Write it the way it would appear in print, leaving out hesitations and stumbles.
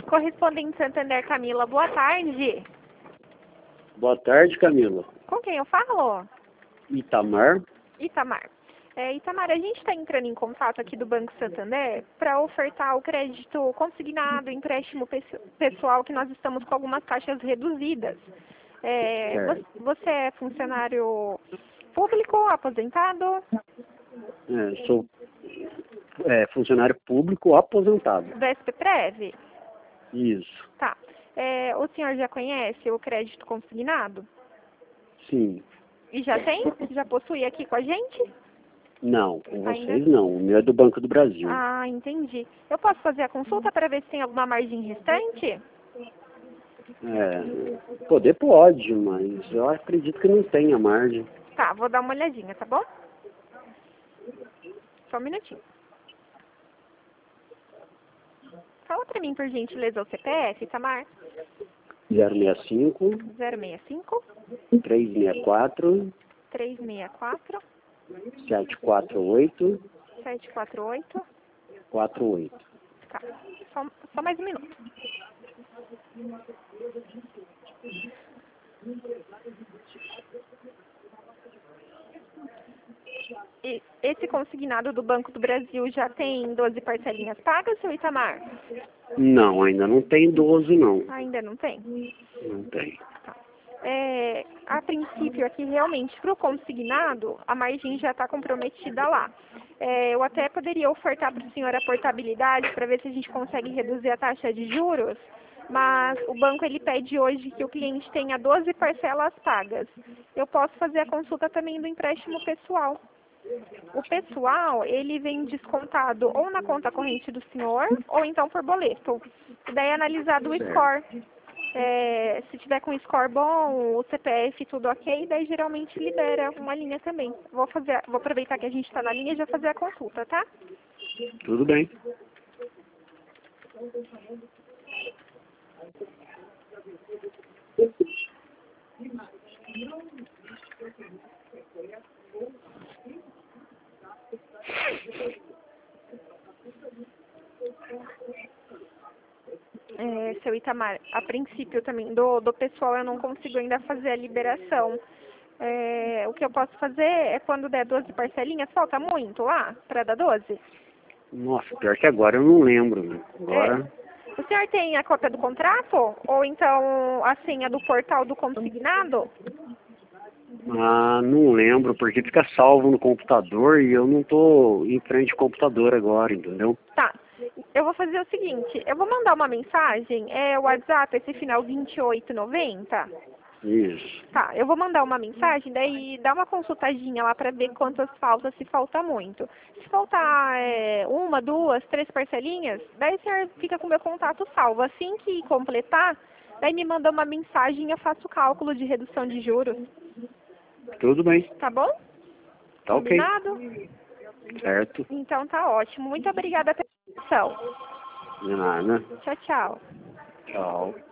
Correspondente Santander, Camila, boa tarde. Boa tarde, Camila. Com quem eu falo? Itamar. Itamar. Itamar, a gente está entrando em contato aqui do Banco Santander para ofertar o crédito consignado, empréstimo pessoal, que nós estamos com algumas taxas reduzidas. Você é funcionário público, aposentado? Sou funcionário público aposentado. Do SPPrev? Isso. Tá. O senhor já conhece o crédito consignado? Sim. E já tem? Já possui aqui com a gente? Não, com Ainda? vocês não. O meu é do Banco do Brasil. Ah, entendi. Eu posso fazer a consulta para ver se tem alguma margem restante? Poder pode, mas eu acredito que não tenha margem. Tá, vou dar uma olhadinha, tá bom? Só um minutinho. Fala pra mim, por gentileza, o CPF, Itamar. 065 065 364 364 748 748. 48. Tá, só mais um minuto. Esse consignado do Banco do Brasil já tem 12 parcelinhas pagas, seu Itamar? Não, ainda não tem 12, não. Ainda não tem? Não tem. Tá. A princípio, aqui realmente, para o consignado, a margem já está comprometida lá. Eu até poderia ofertar para o senhor a portabilidade para ver se a gente consegue reduzir a taxa de juros, mas o banco ele pede hoje que o cliente tenha 12 parcelas pagas. Eu posso fazer a consulta também do empréstimo pessoal. O pessoal, ele vem descontado ou na conta corrente do senhor, ou então por boleto. E daí é analisado o score. Se tiver com score bom, o CPF tudo ok, daí geralmente libera uma linha também. Vou aproveitar que a gente está na linha e já fazer a consulta, tá? Tudo bem. Seu Itamar, a princípio também do pessoal eu não consigo ainda fazer a liberação. O que eu posso fazer é quando der 12 parcelinhas, falta muito lá para dar 12? Nossa, pior que agora eu não lembro, né? Agora... O senhor tem a cópia do contrato? Ou então a senha do portal do consignado? Não lembro, porque fica salvo no computador e eu não tô em frente ao computador agora, entendeu? Tá. Eu vou fazer o seguinte, eu vou mandar uma mensagem, o WhatsApp, esse final 2890. Isso. Tá, eu vou mandar uma mensagem, daí dá uma consultadinha lá pra ver quantas faltam, se falta muito. Se faltar uma, duas, três parcelinhas, daí o senhor fica com o meu contato salvo. Assim que completar, daí me manda uma mensagem e eu faço o cálculo de redução de juros. Tudo bem. Tá bom? Tá Combinado? ok. Certo. Então tá ótimo. Muito obrigada pela atenção. De nada. Tchau, tchau. Tchau.